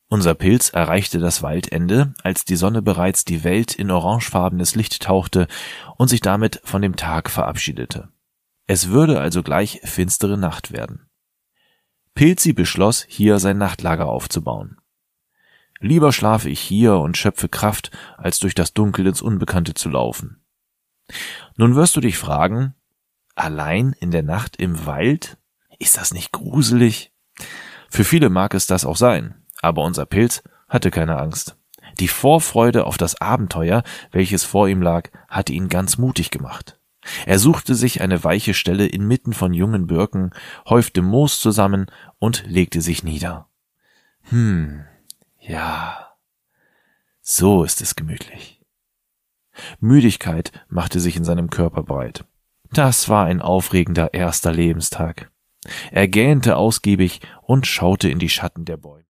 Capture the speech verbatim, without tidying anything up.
Unser Pilz erreichte das Waldende, als die Sonne bereits die Welt in orangefarbenes Licht tauchte und sich damit von dem Tag verabschiedete. Es würde also gleich finstere Nacht werden. Pilzi beschloss, hier sein Nachtlager aufzubauen. Lieber schlafe ich hier und schöpfe Kraft, als durch das Dunkel ins Unbekannte zu laufen. Nun wirst du dich fragen, allein in der Nacht im Wald? Ist das nicht gruselig? Für viele mag es das auch sein. Aber unser Pilz hatte keine Angst. Die Vorfreude auf das Abenteuer, welches vor ihm lag, hatte ihn ganz mutig gemacht. Er suchte sich eine weiche Stelle inmitten von jungen Birken, häufte Moos zusammen und legte sich nieder. Hm, ja, so ist es gemütlich. Müdigkeit machte sich in seinem Körper breit. Das war ein aufregender erster Lebenstag. Er gähnte ausgiebig und schaute in die Schatten der Bäume.